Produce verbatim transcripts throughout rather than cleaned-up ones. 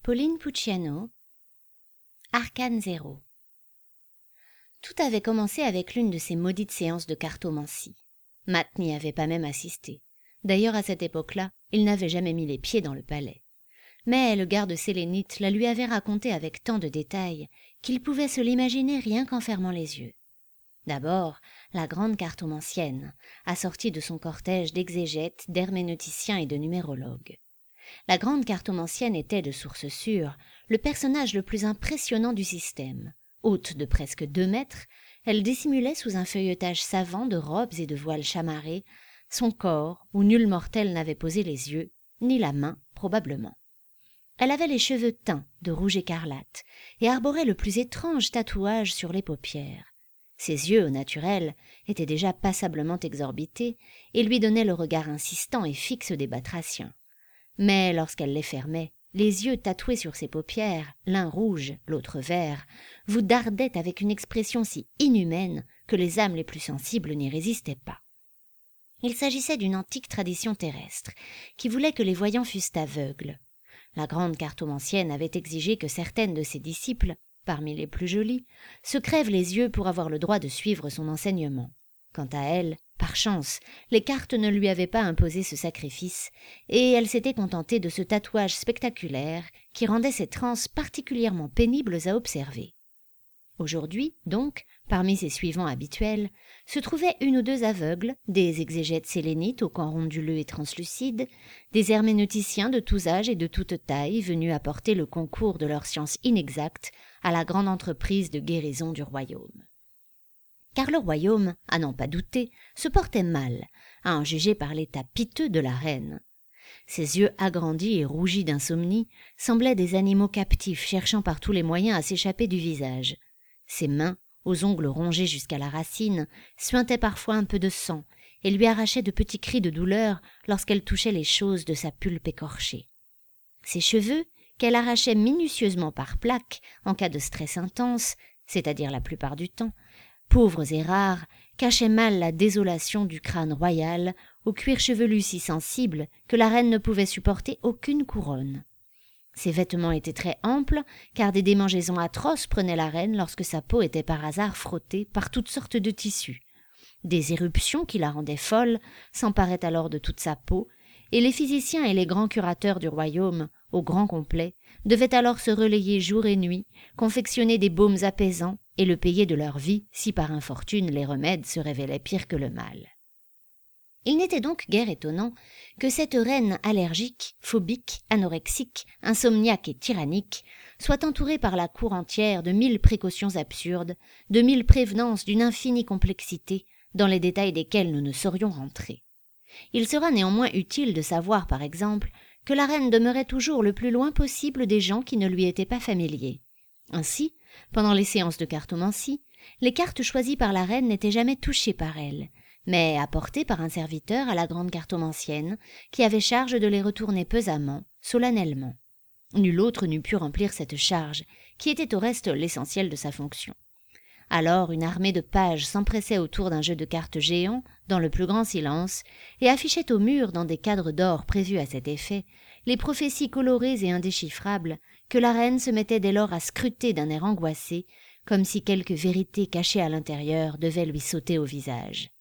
Pauline Pucciano, Arcane zéro. Tout avait commencé avec l'une de ces maudites séances de cartomancie. Matt n'y avait pas même assisté. D'ailleurs, à cette époque-là, il n'avait jamais mis les pieds dans le palais. Mais le garde sélénite la lui avait raconté avec tant de détails qu'il pouvait se l'imaginer rien qu'en fermant les yeux. D'abord, la grande cartomancienne, assortie de son cortège d'exégètes, d'herméneuticiens et de numérologues. La grande cartomancienne était, de source sûre, le personnage le plus impressionnant du système. Haute de presque deux mètres, elle dissimulait sous un feuilletage savant de robes et de voiles chamarrés son corps où nul mortel n'avait posé les yeux, ni la main probablement. Elle avait les cheveux teints de rouge écarlate et arborait le plus étrange tatouage sur les paupières. Ses yeux, au naturel, étaient déjà passablement exorbités et lui donnaient le regard insistant et fixe des batraciens. Mais lorsqu'elle les fermait, les yeux tatoués sur ses paupières, l'un rouge, l'autre vert, vous dardaient avec une expression si inhumaine que les âmes les plus sensibles n'y résistaient pas. Il s'agissait d'une antique tradition terrestre, qui voulait que les voyants fussent aveugles. La grande cartomancienne avait exigé que certaines de ses disciples, parmi les plus jolies, se crèvent les yeux pour avoir le droit de suivre son enseignement. Quant à elle, par chance, les cartes ne lui avaient pas imposé ce sacrifice, et elle s'était contentée de ce tatouage spectaculaire qui rendait ses transes particulièrement pénibles à observer. Aujourd'hui, donc, parmi ses suivants habituels, se trouvaient une ou deux aveugles, des exégètes sélénites au camp ronduleux et translucide, des herméneuticiens de tous âges et de toute taille venus apporter le concours de leur science inexacte à la grande entreprise de guérison du royaume. Car le royaume, à n'en pas douter, se portait mal, à en juger par l'état piteux de la reine. Ses yeux agrandis et rougis d'insomnie semblaient des animaux captifs cherchant par tous les moyens à s'échapper du visage. Ses mains, aux ongles rongés jusqu'à la racine, suintaient parfois un peu de sang et lui arrachaient de petits cris de douleur lorsqu'elle touchait les choses de sa pulpe écorchée. Ses cheveux, qu'elle arrachait minutieusement par plaques en cas de stress intense, c'est-à-dire la plupart du temps, pauvres et rares, cachaient mal la désolation du crâne royal, au cuir chevelu si sensible que la reine ne pouvait supporter aucune couronne. Ses vêtements étaient très amples, car des démangeaisons atroces prenaient la reine lorsque sa peau était par hasard frottée par toutes sortes de tissus. Des éruptions qui la rendaient folle s'emparaient alors de toute sa peau, et les physiciens et les grands curateurs du royaume, au grand complet, devaient alors se relayer jour et nuit, confectionner des baumes apaisants et le payer de leur vie si par infortune les remèdes se révélaient pires que le mal. Il n'était donc guère étonnant que cette reine allergique, phobique, anorexique, insomniaque et tyrannique soit entourée par la cour entière de mille précautions absurdes, de mille prévenances d'une infinie complexité, dans les détails desquels nous ne saurions rentrer. Il sera néanmoins utile de savoir, par exemple, que la reine demeurait toujours le plus loin possible des gens qui ne lui étaient pas familiers. Ainsi, pendant les séances de cartomancie, les cartes choisies par la reine n'étaient jamais touchées par elle, mais apportées par un serviteur à la grande cartomancienne, qui avait charge de les retourner pesamment, solennellement. Nul autre n'eût pu remplir cette charge, qui était au reste l'essentiel de sa fonction. Alors une armée de pages s'empressait autour d'un jeu de cartes géant, dans le plus grand silence, et affichait au mur, dans des cadres d'or prévus à cet effet, les prophéties colorées et indéchiffrables que la reine se mettait dès lors à scruter d'un air angoissé, comme si quelque vérité cachée à l'intérieur devait lui sauter au visage.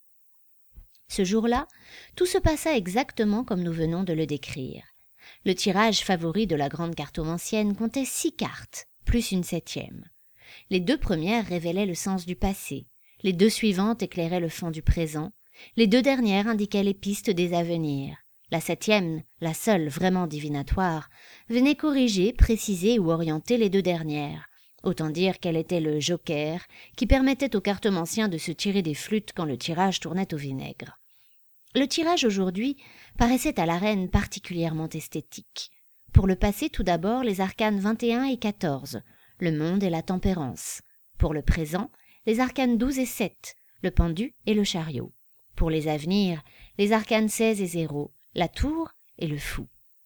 Ce jour-là, tout se passa exactement comme nous venons de le décrire. Le tirage favori de la grande cartomancienne comptait six cartes, plus une septième. Les deux premières révélaient le sens du passé, les deux suivantes éclairaient le fond du présent, les deux dernières indiquaient les pistes des avenirs. La septième, la seule vraiment divinatoire, venait corriger, préciser ou orienter les deux dernières. Autant dire qu'elle était le joker qui permettait aux cartomanciens de se tirer des flûtes quand le tirage tournait au vinaigre. Le tirage aujourd'hui paraissait à la reine particulièrement esthétique. Pour le passé, tout d'abord, les arcanes vingt et un et quatorze, le monde et la tempérance. Pour le présent, les arcanes douze et sept, le pendu et le chariot. Pour les avenirs, les arcanes seize et zéro, la tour et le fou.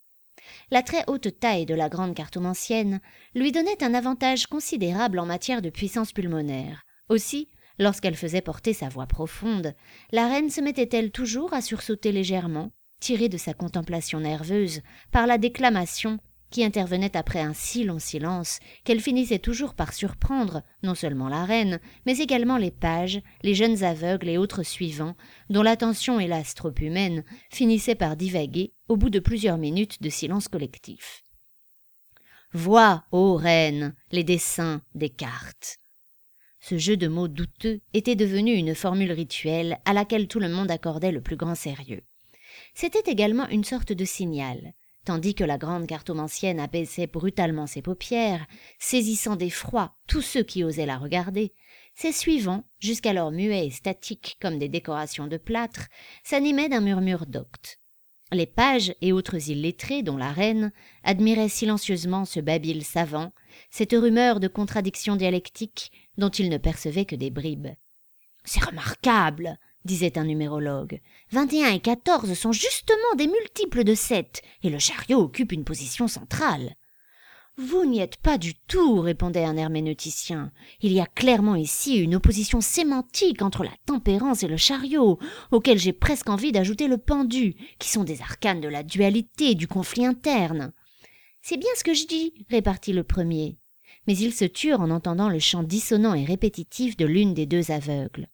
La très haute taille de la grande cartomancienne lui donnait un avantage considérable en matière de puissance pulmonaire. Aussi, lorsqu'elle faisait porter sa voix profonde, la reine se mettait-elle toujours à sursauter légèrement, tirée de sa contemplation nerveuse par la déclamation qui intervenait après un si long silence qu'elle finissait toujours par surprendre non seulement la reine, mais également les pages, les jeunes aveugles et autres suivants, dont l'attention, hélas trop humaine, finissait par divaguer au bout de plusieurs minutes de silence collectif. « Vois, ô reine, les dessins des cartes !» Ce jeu de mots douteux était devenu une formule rituelle à laquelle tout le monde accordait le plus grand sérieux. C'était également une sorte de signal. Tandis que la grande cartomancienne abaissait brutalement ses paupières, saisissant d'effroi tous ceux qui osaient la regarder, ses suivants, jusqu'alors muets et statiques comme des décorations de plâtre, s'animaient d'un murmure docte. Les pages et autres illettrés, dont la reine, admiraient silencieusement ce babil savant, cette rumeur de contradictions dialectiques dont ils ne percevaient que des bribes. « C'est remarquable !» disait un numérologue. « vingt et un et quatorze sont justement des multiples de sept, et le chariot occupe une position centrale. »« Vous n'y êtes pas du tout, » répondait un herméneuticien. « Il y a clairement ici une opposition sémantique entre la tempérance et le chariot, auquel j'ai presque envie d'ajouter le pendu, qui sont des arcanes de la dualité et du conflit interne. »« C'est bien ce que je dis, » répartit le premier. Mais ils se turent en entendant le chant dissonant et répétitif de l'une des deux aveugles.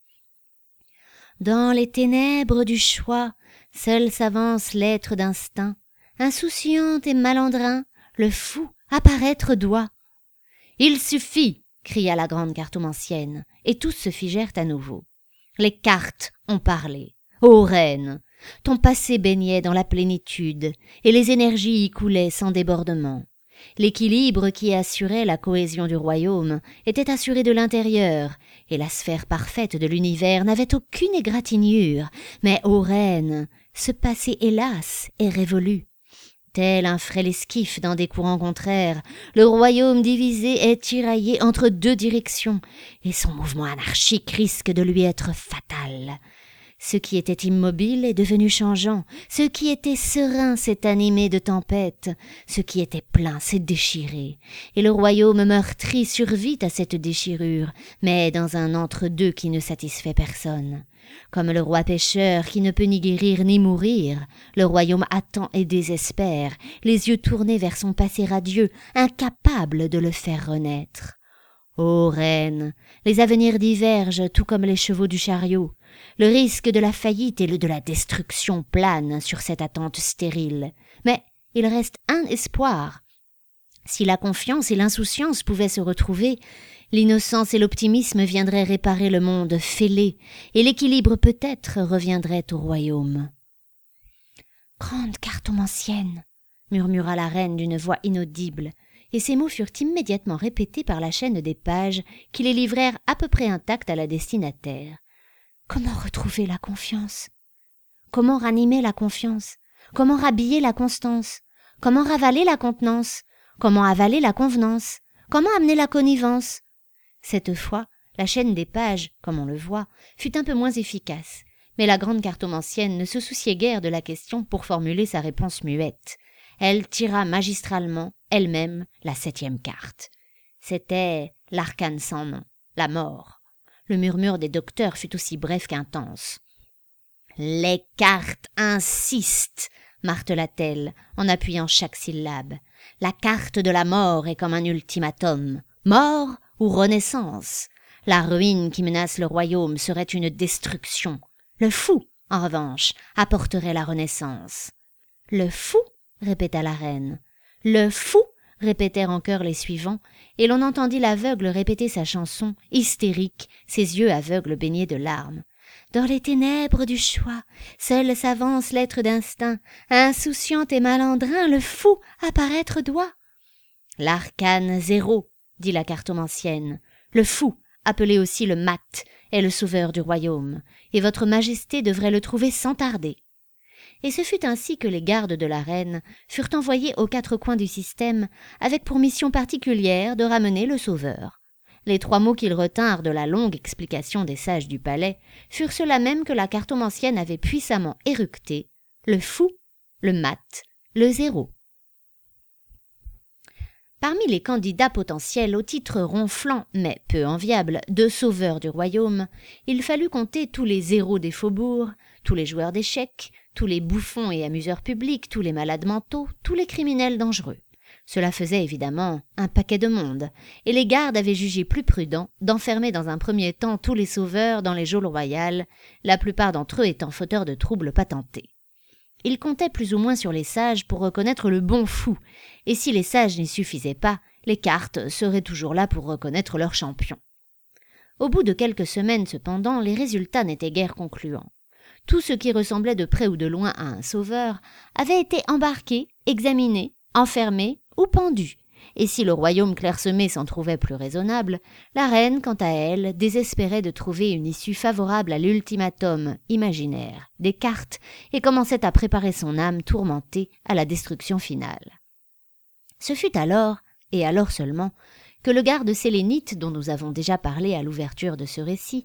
Dans les ténèbres du choix, seul s'avance l'être d'instinct. Insouciant et malandrin, le fou apparaître doit. « Il suffit !» cria la grande cartomancienne, et tous se figèrent à nouveau. Les cartes ont parlé. Ô reine, ton passé baignait dans la plénitude, et les énergies y coulaient sans débordement. L'équilibre qui assurait la cohésion du royaume était assuré de l'intérieur, et la sphère parfaite de l'univers n'avait aucune égratignure. Mais, ô reine, ce passé, hélas, est révolu. Tel un frêle esquif dans des courants contraires, le royaume divisé est tiraillé entre deux directions, et son mouvement anarchique risque de lui être fatal. Ce qui était immobile est devenu changeant, ce qui était serein s'est animé de tempête, ce qui était plein s'est déchiré, et le royaume meurtri survit à cette déchirure, mais dans un entre-deux qui ne satisfait personne. Comme le roi pécheur qui ne peut ni guérir ni mourir, le royaume attend et désespère, les yeux tournés vers son passé radieux, incapable de le faire renaître. Ô reine, les avenirs divergent tout comme les chevaux du chariot. Le risque de la faillite et le de la destruction planent sur cette attente stérile. Mais il reste un espoir. Si la confiance et l'insouciance pouvaient se retrouver, l'innocence et l'optimisme viendraient réparer le monde fêlé, et l'équilibre peut-être reviendrait au royaume. « Grande cartomancienne !» murmura la reine d'une voix inaudible, et ces mots furent immédiatement répétés par la chaîne des pages qui les livrèrent à peu près intacts à la destinataire. Comment retrouver la confiance? Comment ranimer la confiance? Comment rhabiller la constance? Comment ravaler la contenance? Comment avaler la convenance? Comment amener la connivence? Cette fois, la chaîne des pages, comme on le voit, fut un peu moins efficace, mais la grande cartomancienne ne se souciait guère de la question pour formuler sa réponse muette. Elle tira magistralement, elle-même, la septième carte. C'était l'arcane sans nom, la mort. Le murmure des docteurs fut aussi bref qu'intense. « Les cartes insistent !» martela-t-elle, en appuyant chaque syllabe. « La carte de la mort est comme un ultimatum. Mort ou renaissance? La ruine qui menace le royaume serait une destruction. Le fou, en revanche, apporterait la renaissance. »« Le fou ?» répéta la reine. « Le fou ?» répétèrent en chœur les suivants, et l'on entendit l'aveugle répéter sa chanson, hystérique, ses yeux aveugles baignés de larmes. « Dans les ténèbres du choix, seul s'avance l'être d'instinct, insouciant et malandrin, le fou apparaître doit. »« L'arcane zéro, » dit la cartomancienne. « Le fou, appelé aussi le mat, est le sauveur du royaume, et votre majesté devrait le trouver sans tarder. » Et ce fut ainsi que les gardes de la reine furent envoyés aux quatre coins du système avec pour mission particulière de ramener le sauveur. Les trois mots qu'ils retinrent de la longue explication des sages du palais furent ceux-là même que la cartomancienne avait puissamment éructés, le fou, le mat, le zéro. Parmi les candidats potentiels au titre ronflant, mais peu enviable, de sauveur du royaume, il fallut compter tous les zéros des faubourgs, tous les joueurs d'échecs, tous les bouffons et amuseurs publics, tous les malades mentaux, tous les criminels dangereux. Cela faisait évidemment un paquet de monde, et les gardes avaient jugé plus prudent d'enfermer dans un premier temps tous les sauveurs dans les geôles royales, la plupart d'entre eux étant fauteurs de troubles patentés. Ils comptaient plus ou moins sur les sages pour reconnaître le bon fou, et si les sages n'y suffisaient pas, les cartes seraient toujours là pour reconnaître leur champion. Au bout de quelques semaines cependant, les résultats n'étaient guère concluants. Tout ce qui ressemblait de près ou de loin à un sauveur avait été embarqué, examiné, enfermé ou pendu, et si le royaume clairsemé s'en trouvait plus raisonnable, la reine, quant à elle, désespérait de trouver une issue favorable à l'ultimatum imaginaire des cartes et commençait à préparer son âme tourmentée à la destruction finale. Ce fut alors, et alors seulement, que le garde sélénite, dont nous avons déjà parlé à l'ouverture de ce récit,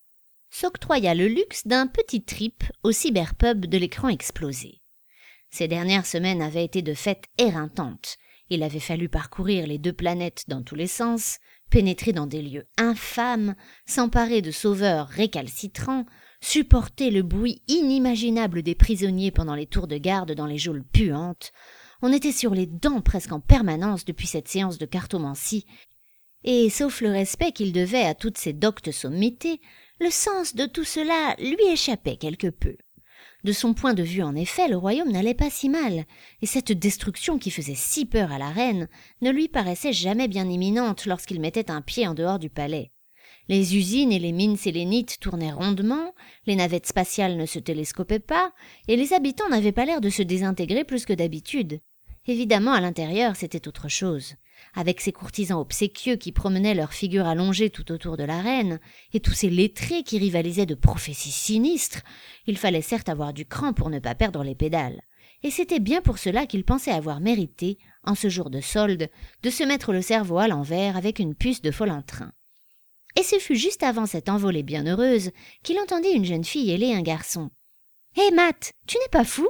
s'octroya le luxe d'un petit trip au cyberpub de l'écran explosé. Ces dernières semaines avaient été de fêtes éreintantes. Il avait fallu parcourir les deux planètes dans tous les sens, pénétrer dans des lieux infâmes, s'emparer de sauveurs récalcitrants, supporter le bruit inimaginable des prisonniers pendant les tours de garde dans les geôles puantes. On était sur les dents presque en permanence depuis cette séance de cartomancie, et, sauf le respect qu'il devait à toutes ces doctes sommités, le sens de tout cela lui échappait quelque peu. De son point de vue, en effet, le royaume n'allait pas si mal, et cette destruction qui faisait si peur à la reine ne lui paraissait jamais bien imminente lorsqu'il mettait un pied en dehors du palais. Les usines et les mines sélénites tournaient rondement, les navettes spatiales ne se télescopaient pas, et les habitants n'avaient pas l'air de se désintégrer plus que d'habitude. Évidemment, à l'intérieur, c'était autre chose. Avec ces courtisans obséquieux qui promenaient leurs figures allongées tout autour de la reine, et tous ces lettrés qui rivalisaient de prophéties sinistres, il fallait certes avoir du cran pour ne pas perdre les pédales. Et c'était bien pour cela qu'il pensait avoir mérité, en ce jour de solde, de se mettre le cerveau à l'envers avec une puce de Follentrain. Et ce fut juste avant cette envolée bienheureuse qu'il entendit une jeune fille héler un garçon. « Hé, Matt, tu n'es pas fou ?»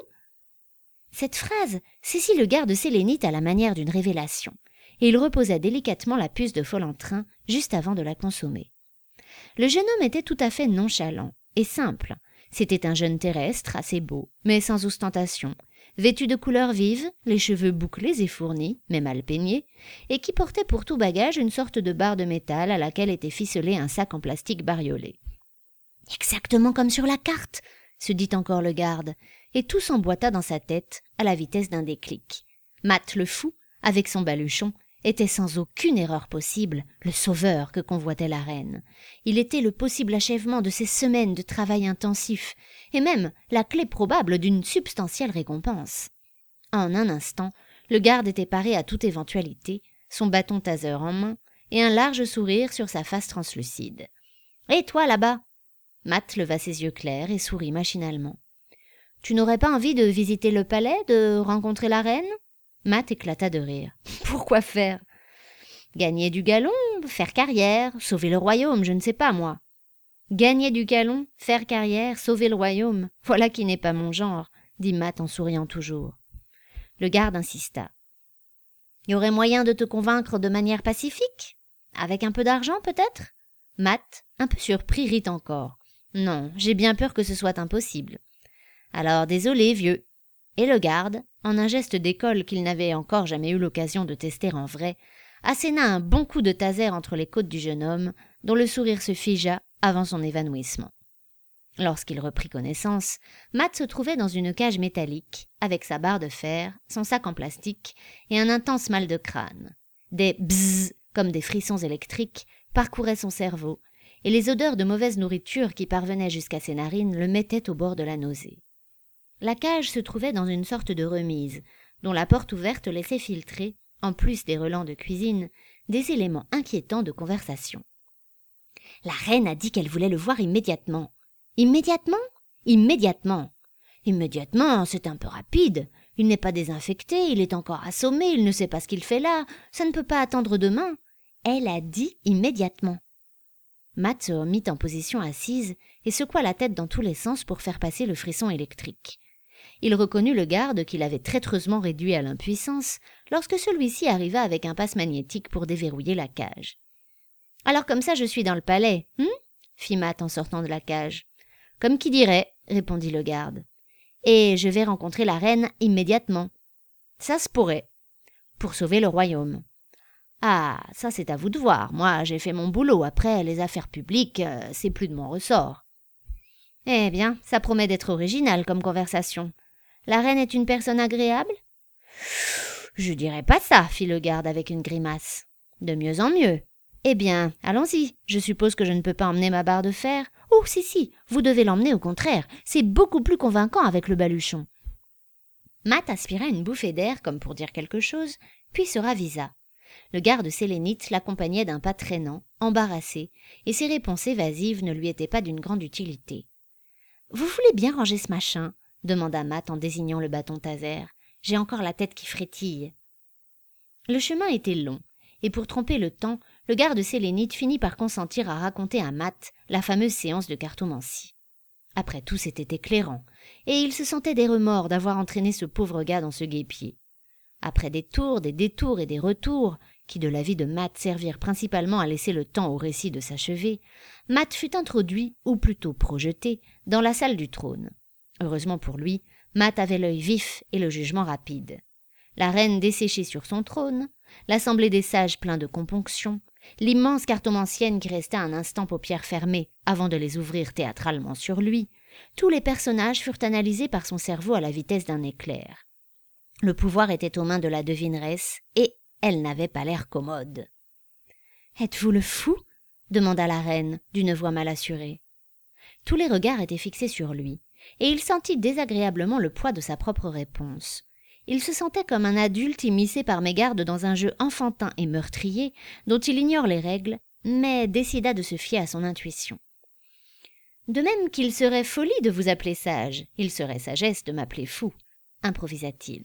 Cette phrase saisit le garde sélénite à la manière d'une révélation, et il reposa délicatement la puce de Follentrain juste avant de la consommer. Le jeune homme était tout à fait nonchalant et simple. C'était un jeune terrestre, assez beau, mais sans ostentation, vêtu de couleurs vives, les cheveux bouclés et fournis, mais mal peignés, et qui portait pour tout bagage une sorte de barre de métal à laquelle était ficelé un sac en plastique bariolé. « Exactement comme sur la carte !» se dit encore le garde, et tout s'emboîta dans sa tête à la vitesse d'un déclic. Matt le fou, avec son baluchon, était sans aucune erreur possible le sauveur que convoitait la reine. Il était le possible achèvement de ces semaines de travail intensif, et même la clé probable d'une substantielle récompense. En un instant, le garde était paré à toute éventualité, son bâton taser en main, et un large sourire sur sa face translucide. « Et toi, là-bas » Matt leva ses yeux clairs et sourit machinalement. « Tu n'aurais pas envie de visiter le palais, de rencontrer la reine ?» Matt éclata de rire. « Pourquoi faire ? Gagner du galon, faire carrière, sauver le royaume, je ne sais pas, moi. » Gagner du galon, faire carrière, sauver le royaume, voilà qui n'est pas mon genre, dit Matt en souriant toujours. Le garde insista. « Y aurait moyen de te convaincre de manière pacifique ? Avec un peu d'argent, peut-être ?» Matt, un peu surpris, rit encore. « Non, j'ai bien peur que ce soit impossible. »« Alors, désolé, vieux. » Et le garde, en un geste d'école qu'il n'avait encore jamais eu l'occasion de tester en vrai, asséna un bon coup de taser entre les côtes du jeune homme, dont le sourire se figea avant son évanouissement. Lorsqu'il reprit connaissance, Matt se trouvait dans une cage métallique, avec sa barre de fer, son sac en plastique et un intense mal de crâne. Des bzzz, comme des frissons électriques, parcouraient son cerveau, et les odeurs de mauvaise nourriture qui parvenaient jusqu'à ses narines le mettaient au bord de la nausée. La cage se trouvait dans une sorte de remise, dont la porte ouverte laissait filtrer, en plus des relents de cuisine, des éléments inquiétants de conversation. La reine a dit qu'elle voulait le voir immédiatement. Immédiatement ? Immédiatement. Immédiatement, c'est un peu rapide. Il n'est pas désinfecté, il est encore assommé, il ne sait pas ce qu'il fait là, ça ne peut pas attendre demain. Elle a dit immédiatement. Matt se remit en position assise et secoua la tête dans tous les sens pour faire passer le frisson électrique. Il reconnut le garde qu'il avait traîtreusement réduit à l'impuissance lorsque celui-ci arriva avec un passe magnétique pour déverrouiller la cage. « Alors comme ça je suis dans le palais, hum ?» fit Matt en sortant de la cage. « Comme qui dirait, » répondit le garde. « Et je vais rencontrer la reine immédiatement. »« Ça se pourrait. » pour sauver le royaume. »« Ah, ça c'est à vous de voir. Moi, j'ai fait mon boulot. Après, les affaires publiques, euh, c'est plus de mon ressort. »« Eh bien, ça promet d'être original comme conversation. La reine est une personne agréable ?»« Je dirais pas ça, » fit le garde avec une grimace. « De mieux en mieux. Eh bien, allons-y. Je suppose que je ne peux pas emmener ma barre de fer. Oh, si, si, vous devez l'emmener au contraire. C'est beaucoup plus convaincant avec le baluchon. » Matt aspira une bouffée d'air comme pour dire quelque chose, puis se ravisa. Le garde sélénite l'accompagnait d'un pas traînant, embarrassé, et ses réponses évasives ne lui étaient pas d'une grande utilité. « Vous voulez bien ranger ce machin ?» demanda Matt en désignant le bâton taser. « J'ai encore la tête qui frétille. » Le chemin était long, et pour tromper le temps, le garde sélénite finit par consentir à raconter à Matt la fameuse séance de cartomancie. Après tout, c'était éclairant, et il se sentait des remords d'avoir entraîné ce pauvre gars dans ce guêpier. Après des tours, des détours et des retours, qui de l'avis de Matt servirent principalement à laisser le temps au récit de s'achever, Matt fut introduit, ou plutôt projeté, dans la salle du trône. Heureusement pour lui, Matt avait l'œil vif et le jugement rapide. La reine desséchée sur son trône, l'assemblée des sages plein de componction, l'immense cartomancienne qui restait un instant paupières fermées avant de les ouvrir théâtralement sur lui, tous les personnages furent analysés par son cerveau à la vitesse d'un éclair. Le pouvoir était aux mains de la devineresse et elle n'avait pas l'air commode. « Êtes-vous le fou ?» demanda la reine d'une voix mal assurée. Tous les regards étaient fixés sur lui, et il sentit désagréablement le poids de sa propre réponse. Il se sentait comme un adulte immiscé par mégarde dans un jeu enfantin et meurtrier dont il ignore les règles, mais décida de se fier à son intuition. « De même qu'il serait folie de vous appeler sage, il serait sagesse de m'appeler fou, » improvisa-t-il.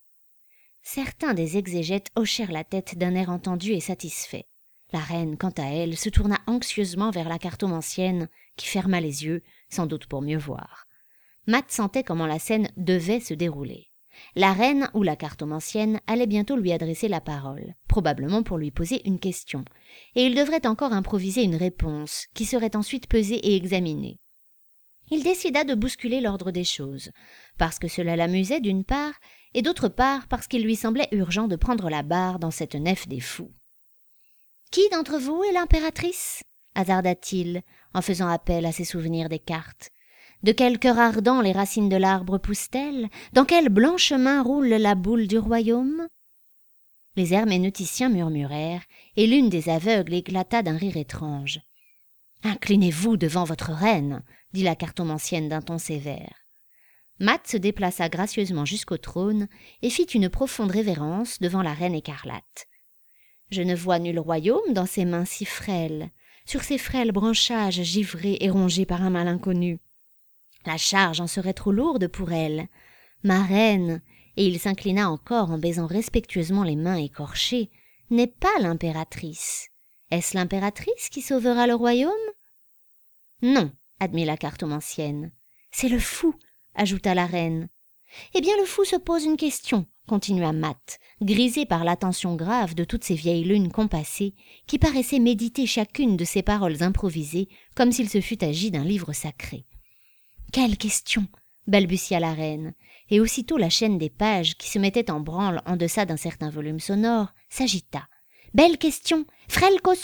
Certains des exégètes hochèrent la tête d'un air entendu et satisfait. La reine, quant à elle, se tourna anxieusement vers la cartomancienne, qui ferma les yeux, sans doute pour mieux voir. Matt sentait comment la scène devait se dérouler. La reine ou la cartomancienne allait bientôt lui adresser la parole, probablement pour lui poser une question, et il devrait encore improviser une réponse, qui serait ensuite pesée et examinée. Il décida de bousculer l'ordre des choses, parce que cela l'amusait d'une part, et d'autre part parce qu'il lui semblait urgent de prendre la barre dans cette nef des fous. « Qui d'entre vous est l'impératrice ?» hasarda-t-il, en faisant appel à ses souvenirs des cartes. « De quel cœur ardent les racines de l'arbre poussent-elles ? Dans quelle blanche main roule la boule du royaume ?» Les herméneuticiens murmurèrent, et l'une des aveugles éclata d'un rire étrange. « Inclinez-vous devant votre reine !» dit la cartomancienne d'un ton sévère. Matt se déplaça gracieusement jusqu'au trône et fit une profonde révérence devant la reine écarlate. « Je ne vois nul royaume dans ces mains si frêles, sur ces frêles branchages givrés et rongés par un mal inconnu. La charge en serait trop lourde pour elle. Ma reine, et il s'inclina encore en baisant respectueusement les mains écorchées, n'est pas l'impératrice. Est-ce l'impératrice qui sauvera le royaume ? » ?»« Non, » admit la cartomancienne. « C'est le fou, » ajouta la reine. « Eh bien le fou se pose une question, » continua Matt, grisé par l'attention grave de toutes ces vieilles lunes compassées qui paraissaient méditer chacune de ces paroles improvisées comme s'il se fût agi d'un livre sacré. « Quelle question ?» balbutia la reine, et aussitôt la chaîne des pages qui se mettait en branle en deçà d'un certain volume sonore s'agita. « Belle question, frêle caution !»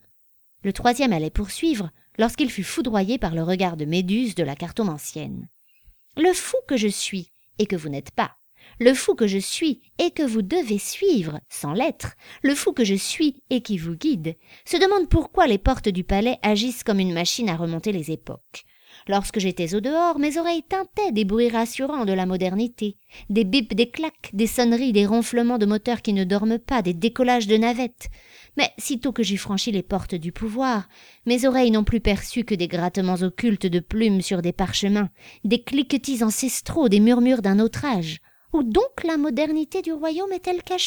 Le troisième allait poursuivre lorsqu'il fut foudroyé par le regard de Méduse de la cartomancienne. « Le fou que je suis, et que vous n'êtes pas, le fou que je suis et que vous devez suivre, sans l'être, le fou que je suis et qui vous guide, se demande pourquoi les portes du palais agissent comme une machine à remonter les époques. Lorsque j'étais au dehors, mes oreilles tintaient des bruits rassurants de la modernité, des bips, des claques, des sonneries, des ronflements de moteurs qui ne dorment pas, des décollages de navettes. Mais sitôt que j'eus franchi les portes du pouvoir, mes oreilles n'ont plus perçu que des grattements occultes de plumes sur des parchemins, des cliquetis ancestraux, des murmures d'un autre âge. Où donc la modernité du royaume est-elle cachée ?»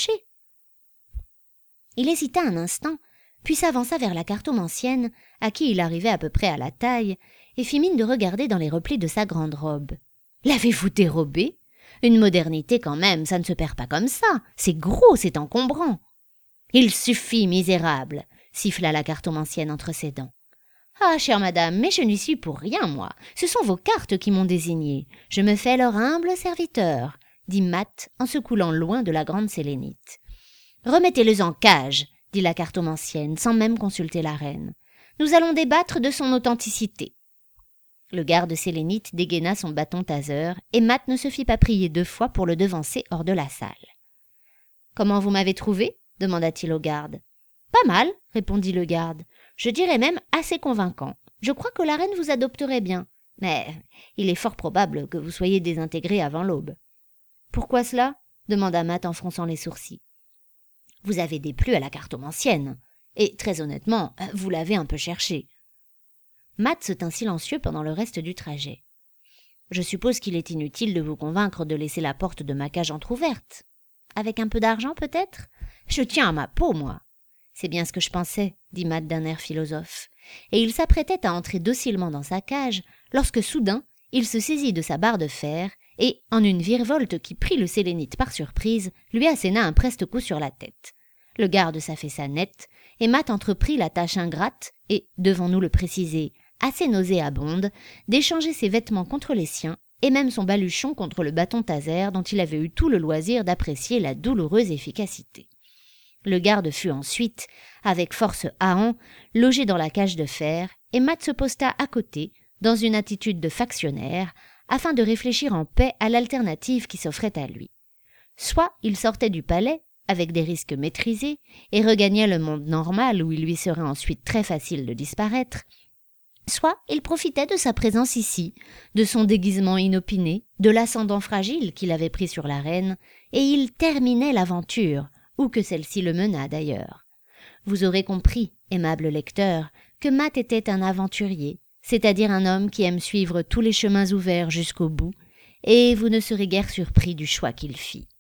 Il hésita un instant, puis s'avança vers la cartomancienne, à qui il arrivait à peu près à la taille, et fit mine de regarder dans les replis de sa grande robe. « L'avez-vous dérobée ? Une modernité quand même, ça ne se perd pas comme ça, c'est gros, c'est encombrant. »« Il suffit, misérable !» siffla la cartomancienne entre ses dents. « Ah, chère madame, mais je n'y suis pour rien, moi. Ce sont vos cartes qui m'ont désigné. Je me fais leur humble serviteur, » dit Matt en se coulant loin de la grande sélénite. « Remettez-les en cage !» dit la cartomancienne, sans même consulter la reine. « Nous allons débattre de son authenticité. » Le garde sélénite dégaina son bâton taser, et Matt ne se fit pas prier deux fois pour le devancer hors de la salle. « Comment vous m'avez trouvé ?» demanda-t-il au garde. « Pas mal, » répondit le garde. « Je dirais même assez convaincant. Je crois que la reine vous adopterait bien. Mais il est fort probable que vous soyez désintégré avant l'aube. »« Pourquoi cela ?» demanda Matt en fronçant les sourcils. « Vous avez déplu à la cartomancienne. Et très honnêtement, vous l'avez un peu cherché. » Matt se tint silencieux pendant le reste du trajet. « Je suppose qu'il est inutile de vous convaincre de laisser la porte de ma cage entr'ouverte. Avec un peu d'argent, peut-être ? Je tiens à ma peau, moi. » « C'est bien ce que je pensais, » dit Matt d'un air philosophe. Et il s'apprêtait à entrer docilement dans sa cage, lorsque soudain, il se saisit de sa barre de fer et, en une virevolte qui prit le sélénite par surprise, lui asséna un preste coup sur la tête. Le garde s'affaissa net, et Matt entreprit la tâche ingrate et, devons-nous le préciser, assez nauséabonde, d'échanger ses vêtements contre les siens et même son baluchon contre le bâton taser dont il avait eu tout le loisir d'apprécier la douloureuse efficacité. Le garde fut ensuite, avec force haant, logé dans la cage de fer, et Matt se posta à côté, dans une attitude de factionnaire, afin de réfléchir en paix à l'alternative qui s'offrait à lui. Soit il sortait du palais, avec des risques maîtrisés, et regagnait le monde normal où il lui serait ensuite très facile de disparaître, soit il profitait de sa présence ici, de son déguisement inopiné, de l'ascendant fragile qu'il avait pris sur la reine, et il terminait l'aventure, où que celle-ci le menât d'ailleurs. Vous aurez compris, aimable lecteur, que Matt était un aventurier, c'est-à-dire un homme qui aime suivre tous les chemins ouverts jusqu'au bout, et vous ne serez guère surpris du choix qu'il fit.